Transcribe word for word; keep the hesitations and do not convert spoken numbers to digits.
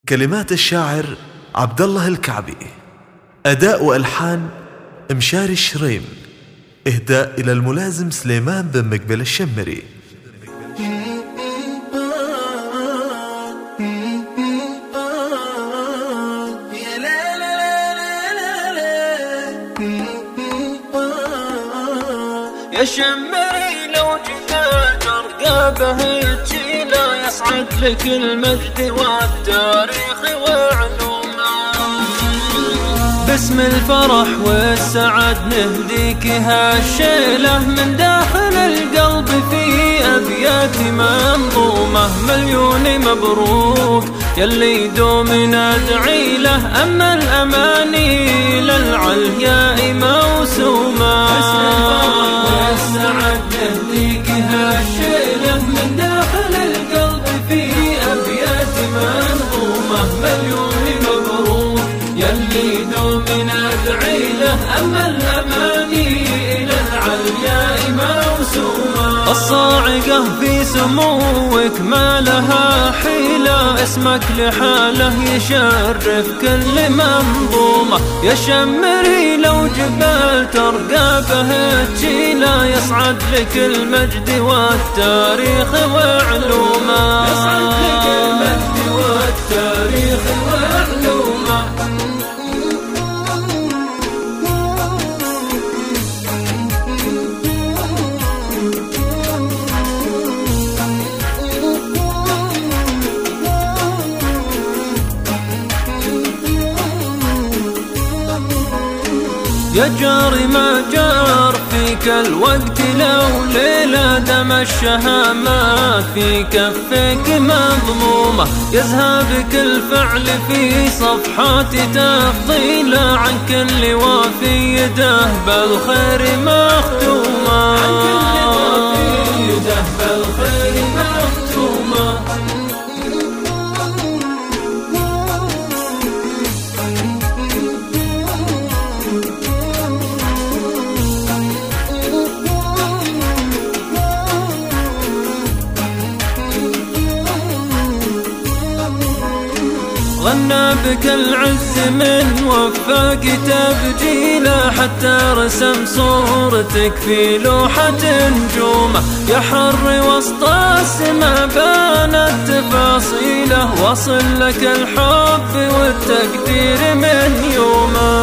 كلمات الشاعر عبد الله الكعبي، أداء وألحان مشاري الشريم، إهداء إلى الملازم سليمان بن مقبل الشمري. يا شمري لو جينا ترقى هيجي لا يصعد لك المجد والتاريخ وعلومه. باسم الفرح والسعد نهديك هالشيله من داخل القلب في ابيات منظومه. مليون مبروك يلي دوم ندعي له، اما الاماني للعلياء موسومه. والسعد نهديك هالشيله من داخل القلب في ابيات منظومه. مليون مبروك يلي دوم ندعي له، اما الاماني للعلياء موسومه. الصاعقه في سموك ما لها حيله، اسمك لحاله يشرف كل منظومه. يا شمري لو جبال ترقى به تجيله، يصعد لك المجد والتاريخ وعلومه. يصعد لك المجد والتاريخ وعلومه. يا جاري ما جار فيك الوقت لو ليلة، دم الشهامات في كفك مضمومة. يذهبك الفعل في صفحات تفضيله، عن كل وافي يده بالخير مختومة. عن كل وافي يده بالخير مختومة. غنى بك العز من وفاق تبجيله، حتى رسم صورتك في لوحة نجومه. يا حر وسط السما بانت تفاصيله، وصل لك الحب والتقدير من يومه.